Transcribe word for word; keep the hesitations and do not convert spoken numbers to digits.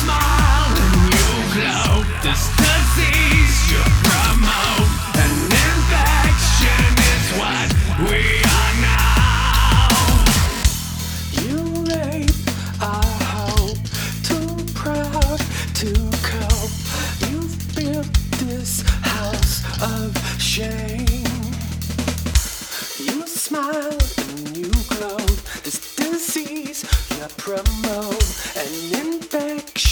smile and you glow. This disease you promote, an infection is what we are now. You rape our hope, too proud to cope. You've built this house of shame. You smile and you glow. This disease you promote, an infection